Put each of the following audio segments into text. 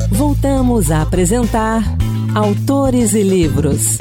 Voltamos a apresentar Autores e Livros.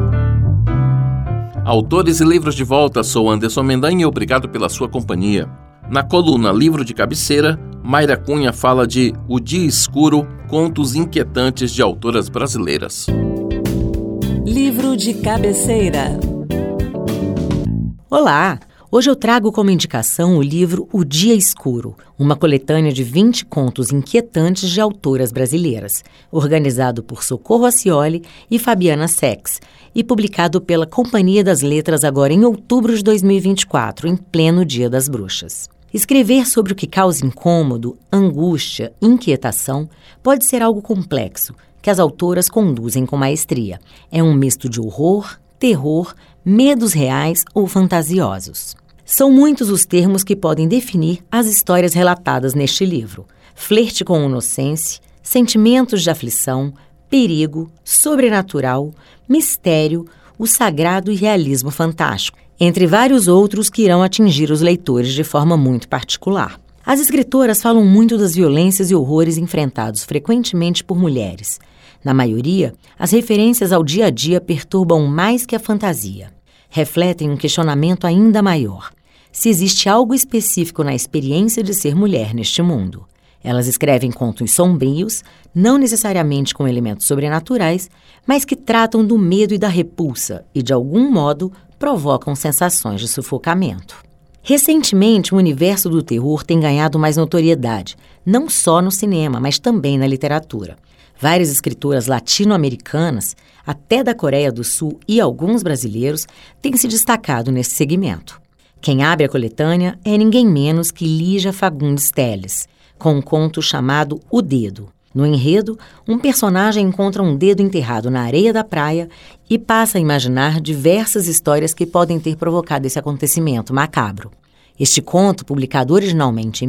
Autores e Livros de volta, sou Anderson Mendanha e obrigado pela sua companhia. Na coluna Livro de Cabeceira, Mayra Cunha fala de O Dia Escuro, contos inquietantes de autoras brasileiras. Livro de Cabeceira. Olá! Hoje eu trago como indicação o livro O Dia Escuro, uma coletânea de 20 contos inquietantes de autoras brasileiras, organizado por Socorro Acioli e Fabiana Sex, e publicado pela Companhia das Letras agora em outubro de 2024, em pleno Dia das Bruxas. Escrever sobre o que causa incômodo, angústia, inquietação pode ser algo complexo, que as autoras conduzem com maestria. É um misto de horror, terror, medos reais ou fantasiosos. São muitos os termos que podem definir as histórias relatadas neste livro. Flerte com inocência, sentimentos de aflição, perigo, sobrenatural, mistério, o sagrado e realismo fantástico, entre vários outros que irão atingir os leitores de forma muito particular. As escritoras falam muito das violências e horrores enfrentados frequentemente por mulheres. Na maioria, as referências ao dia a dia perturbam mais que a fantasia. Refletem um questionamento ainda maior: se existe algo específico na experiência de ser mulher neste mundo. Elas escrevem contos sombrios, não necessariamente com elementos sobrenaturais, mas que tratam do medo e da repulsa e, de algum modo, provocam sensações de sufocamento. Recentemente, o universo do terror tem ganhado mais notoriedade, não só no cinema, mas também na literatura. Várias escritoras latino-americanas, até da Coreia do Sul e alguns brasileiros, têm se destacado nesse segmento. Quem abre a coletânea é ninguém menos que Lígia Fagundes Telles, com um conto chamado O Dedo. No enredo, um personagem encontra um dedo enterrado na areia da praia e passa a imaginar diversas histórias que podem ter provocado esse acontecimento macabro. Este conto, publicado originalmente em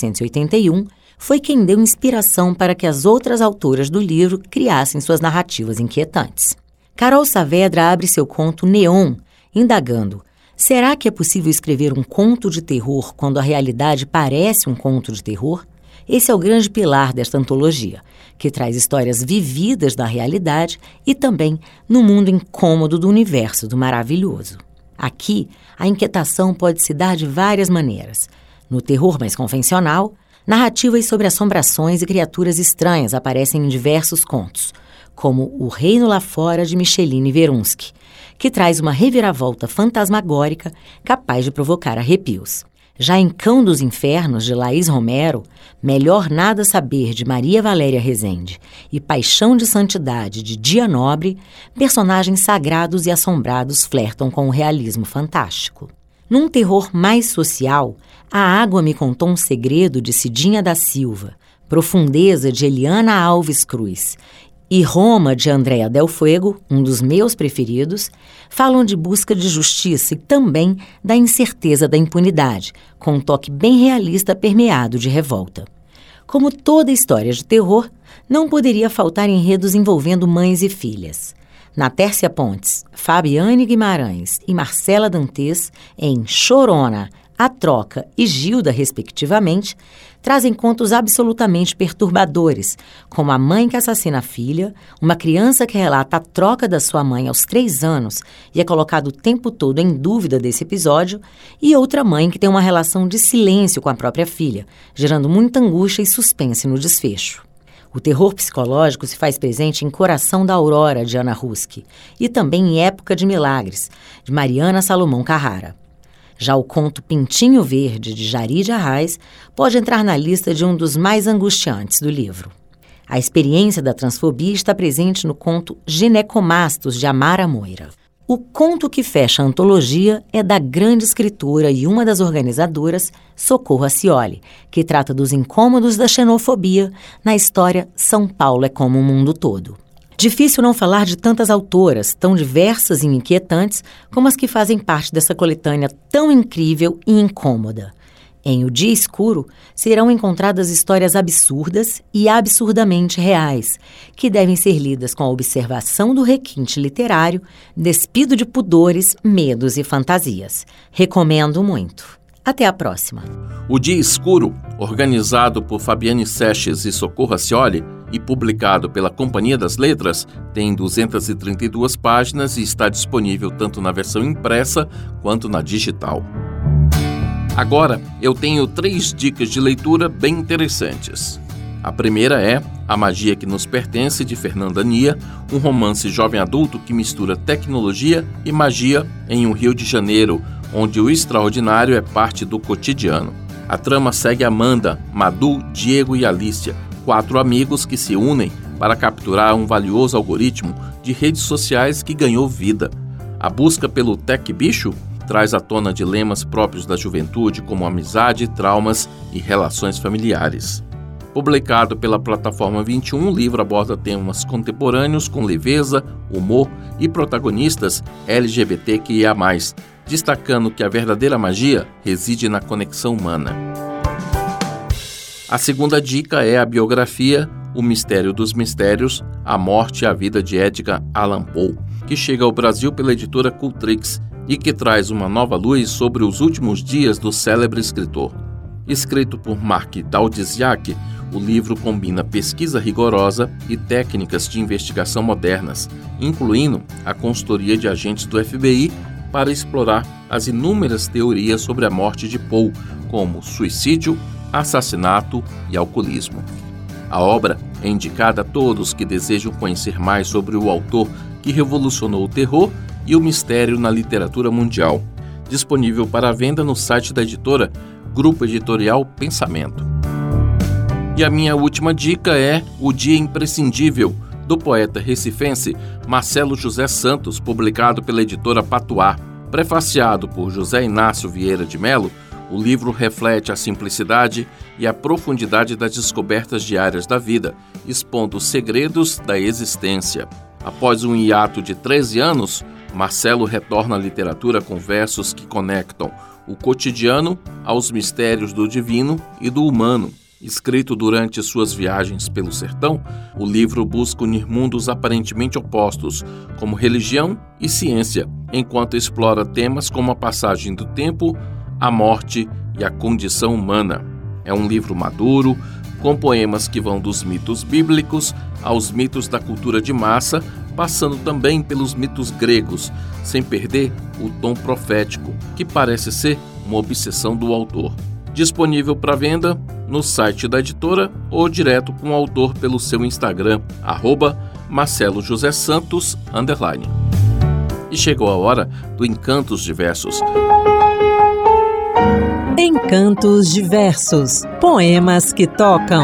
1981, foi quem deu inspiração para que as outras autoras do livro criassem suas narrativas inquietantes. Carol Saavedra abre seu conto Neon, indagando: será que é possível escrever um conto de terror quando a realidade parece um conto de terror? Esse é o grande pilar desta antologia, que traz histórias vividas da realidade e também no mundo incômodo do universo do maravilhoso. Aqui, a inquietação pode se dar de várias maneiras. No terror mais convencional, narrativas sobre assombrações e criaturas estranhas aparecem em diversos contos, como O Reino Lá Fora, de Micheline Verunsky, que traz uma reviravolta fantasmagórica capaz de provocar arrepios. Já em Cão dos Infernos, de Laís Romero, Melhor Nada Saber, de Maria Valéria Rezende, e Paixão de Santidade, de Dia Nobre, personagens sagrados e assombrados flertam com o realismo fantástico. Num terror mais social, A Água Me Contou um Segredo, de Cidinha da Silva, Profundeza, de Eliana Alves Cruz, e Roma, de Andréa Del Fuego, um dos meus preferidos, falam de busca de justiça e também da incerteza da impunidade, com um toque bem realista permeado de revolta. Como toda história de terror, não poderia faltar enredos envolvendo mães e filhas. Na Tércia Pontes, Fabiane Guimarães e Marcela Dantes, em Chorona, A Troca e Gilda, respectivamente, trazem contos absolutamente perturbadores, como A Mãe que Assassina a Filha, uma criança que relata a troca da sua mãe aos 3 anos e é colocado o tempo todo em dúvida desse episódio, e outra mãe que tem uma relação de silêncio com a própria filha, gerando muita angústia e suspense no desfecho. O terror psicológico se faz presente em Coração da Aurora, de Ana Ruski, e também em Época de Milagres, de Mariana Salomão Carrara. Já o conto Pintinho Verde, de Jari de Arraes, pode entrar na lista de um dos mais angustiantes do livro. A experiência da transfobia está presente no conto Ginecomastos, de Amara Moira. O conto que fecha a antologia é da grande escritora e uma das organizadoras, Socorro Acioli, que trata dos incômodos da xenofobia na história São Paulo é como o mundo todo. Difícil não falar de tantas autoras, tão diversas e inquietantes, como as que fazem parte dessa coletânea tão incrível e incômoda. Em O Dia Escuro, serão encontradas histórias absurdas e absurdamente reais, que devem ser lidas com a observação do requinte literário, despido de pudores, medos e fantasias. Recomendo muito. Até a próxima. O Dia Escuro, organizado por Fabiane Sesches e Socorro Acioli, e publicado pela Companhia das Letras, tem 232 páginas e está disponível tanto na versão impressa quanto na digital. Agora, eu tenho 3 dicas de leitura bem interessantes. A primeira é A Magia que Nos Pertence, de Fernanda Nia, um romance jovem-adulto que mistura tecnologia e magia em um Rio de Janeiro, onde o extraordinário é parte do cotidiano. A trama segue Amanda, Madu, Diego e Alicia, 4 amigos que se unem para capturar um valioso algoritmo de redes sociais que ganhou vida. A busca pelo tech bicho traz à tona dilemas próprios da juventude, como amizade, traumas e relações familiares. Publicado pela plataforma 21, o livro aborda temas contemporâneos com leveza, humor e protagonistas LGBTQIA+, destacando que a verdadeira magia reside na conexão humana. A segunda dica é a biografia O Mistério dos Mistérios, A Morte e a Vida de Edgar Allan Poe, que chega ao Brasil pela editora Cultrix e que traz uma nova luz sobre os últimos dias do célebre escritor. Escrito por Mark Daldizak, o livro combina pesquisa rigorosa e técnicas de investigação modernas, incluindo a consultoria de agentes do FBI para explorar as inúmeras teorias sobre a morte de Poe, como suicídio, assassinato e alcoolismo. A obra é indicada a todos que desejam conhecer mais sobre o autor que revolucionou o terror e o mistério na literatura mundial. Disponível para venda no site da editora Grupo Editorial Pensamento. E a minha última dica é O Dia Imprescindível, do poeta recifense Marcelo José Santos, publicado pela editora Patuá. Prefaciado por José Inácio Vieira de Melo, o livro reflete a simplicidade e a profundidade das descobertas diárias da vida, expondo os segredos da existência. Após um hiato de 13 anos, Marcelo retorna à literatura com versos que conectam o cotidiano aos mistérios do divino e do humano. Escrito durante suas viagens pelo sertão, o livro busca unir mundos aparentemente opostos, como religião e ciência, enquanto explora temas como a passagem do tempo, a morte e a condição humana. É um livro maduro, com poemas que vão dos mitos bíblicos aos mitos da cultura de massa, passando também pelos mitos gregos, sem perder o tom profético, que parece ser uma obsessão do autor. Disponível para venda no site da editora ou direto com o autor pelo seu Instagram, @MarceloJoséSantos_. E chegou a hora do Encantos Diversos. Encantos Diversos, poemas que tocam.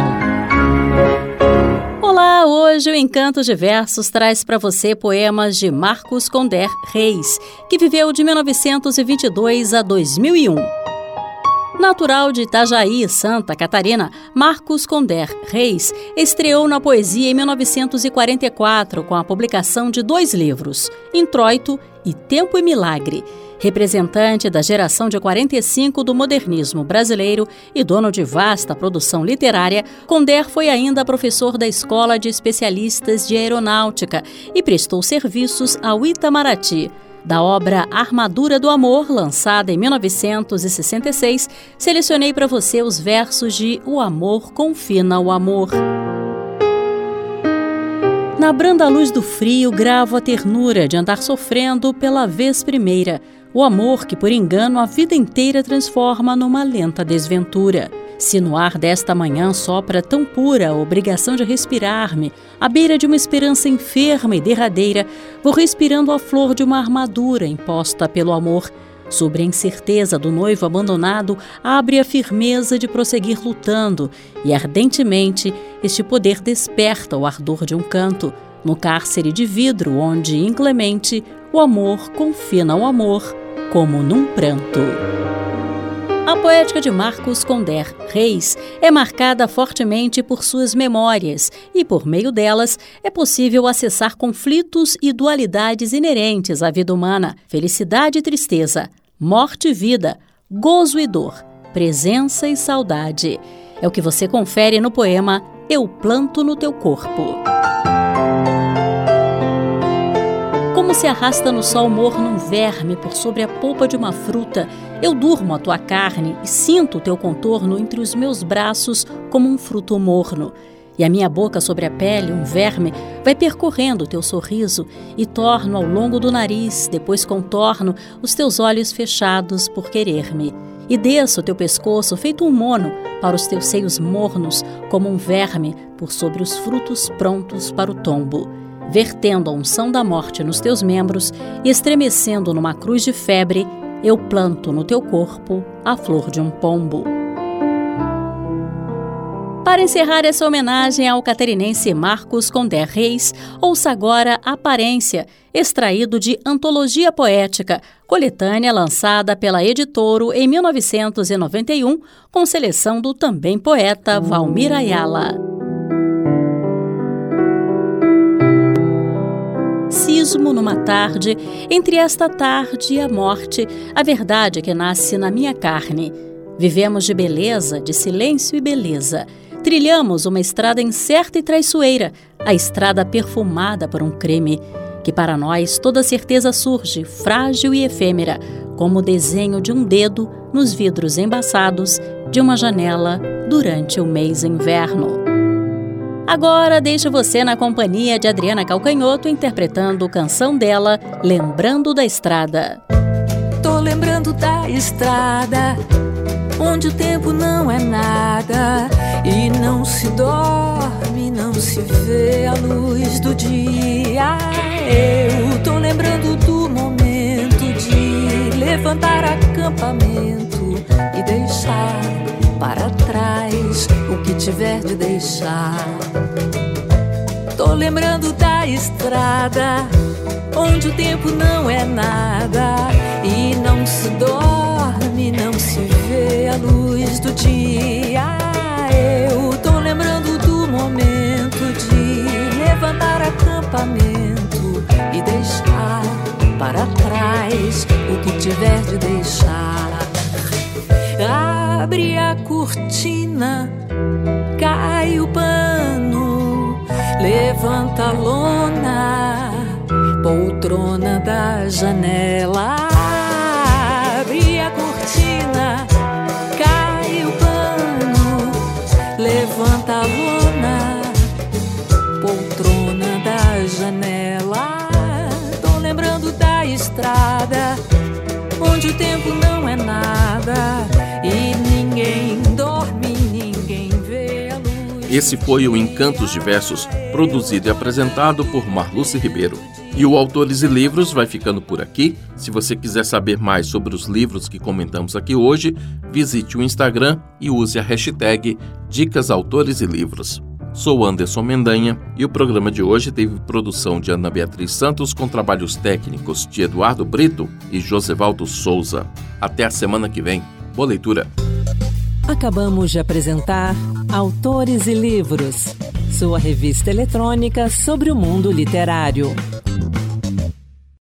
Olá, hoje o Encantos Diversos traz para você poemas de Marcos Conder Reis, que viveu de 1922 a 2001. Natural de Itajaí, Santa Catarina, Marcos Conder Reis estreou na poesia em 1944 com a publicação de 2 livros, Introito e Tempo e Milagre. Representante da geração de 45 do modernismo brasileiro e dono de vasta produção literária, Conder foi ainda professor da Escola de Especialistas de Aeronáutica e prestou serviços ao Itamaraty. Da obra Armadura do Amor, lançada em 1966, selecionei para você os versos de O Amor Confina o Amor. Na branda luz do frio, gravo a ternura de andar sofrendo pela vez primeira, o amor que por engano a vida inteira transforma numa lenta desventura. Se no ar desta manhã sopra tão pura a obrigação de respirar-me, à beira de uma esperança enferma e derradeira, vou respirando a flor de uma armadura imposta pelo amor. Sobre a incerteza do noivo abandonado, abre a firmeza de prosseguir lutando, e ardentemente este poder desperta o ardor de um canto, no cárcere de vidro onde, inclemente, o amor confina o amor, como num pranto. A poética de Marcos Conder Reis é marcada fortemente por suas memórias e, por meio delas, é possível acessar conflitos e dualidades inerentes à vida humana, felicidade e tristeza, morte e vida, gozo e dor, presença e saudade. É o que você confere no poema Eu Planto no Teu Corpo. Como se arrasta no sol morno um verme por sobre a polpa de uma fruta, eu durmo a tua carne e sinto o teu contorno entre os meus braços como um fruto morno. E a minha boca sobre a pele, um verme, vai percorrendo o teu sorriso e torno ao longo do nariz, depois contorno os teus olhos fechados por querer-me. E desço o teu pescoço feito um mono para os teus seios mornos, como um verme por sobre os frutos prontos para o tombo. Vertendo a unção da morte nos teus membros e estremecendo numa cruz de febre, eu planto no teu corpo a flor de um pombo. Para encerrar essa homenagem ao catarinense Marcos Condé Reis, ouça agora Aparência, extraído de Antologia Poética, coletânea lançada pela Editoro em 1991, com seleção do também poeta Valmir Ayala. Cismo numa tarde, entre esta tarde e a morte, a verdade que nasce na minha carne. Vivemos de beleza, de silêncio e beleza. Trilhamos uma estrada incerta e traiçoeira, a estrada perfumada por um crime, que para nós toda certeza surge, frágil e efêmera, como o desenho de um dedo nos vidros embaçados de uma janela durante o mês inverno. Agora deixo você na companhia de Adriana Calcanhoto interpretando Canção dela, Lembrando da Estrada. Tô lembrando da estrada, onde o tempo não é nada e não se dorme, não se vê a luz do dia. Eu tô lembrando do momento de levantar acampamento e deixar para trás o que tiver de deixar. Tô lembrando da estrada, onde o tempo não é nada e não se dorme, não se vê a luz do dia. Eu tô lembrando do momento de levantar acampamento e deixar para trás o que tiver de deixar. Abre a cortina, cai o pano, levanta a lona, poltrona da janela. Abre a cortina, cai o pano, levanta a lona, poltrona da janela. Tô lembrando da estrada, onde o tempo não é nada e ninguém dorme, ninguém vê a luz. Esse foi o Encantos de Versos, produzido e apresentado por Marluce Ribeiro. E o Autores e Livros vai ficando por aqui. Se você quiser saber mais sobre os livros que comentamos aqui hoje, visite o Instagram e use a hashtag Dicas Autores e Livros. Sou Anderson Mendanha e o programa de hoje teve produção de Ana Beatriz Santos com trabalhos técnicos de Eduardo Brito e Josevaldo Souza. Até a semana que vem. Boa leitura. Acabamos de apresentar Autores e Livros, sua revista eletrônica sobre o mundo literário.